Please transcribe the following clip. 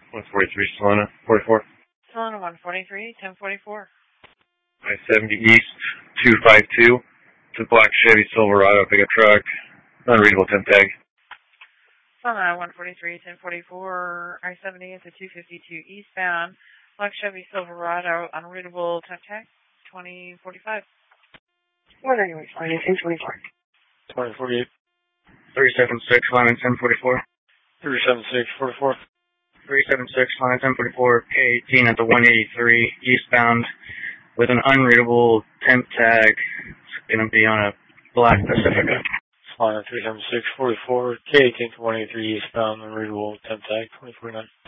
143 Solana, 44. Solana 143, 1044. I-70 East, 252. It's a black Chevy Silverado pickup truck. Unreadable temp tag. Solana 143, 1044. I-70 is a 252 eastbound. Black Chevy Silverado, unreadable temp tag, 2045. What are you explaining? 1024. 2048. 376, line 1044. 376, 44. 376, line 1044, K18 at the 183 eastbound with an unreadable temp tag. It's going to be on a black Pacifica. Solana 376, 44, K18 to 183 eastbound, unreadable temp tag, 2049.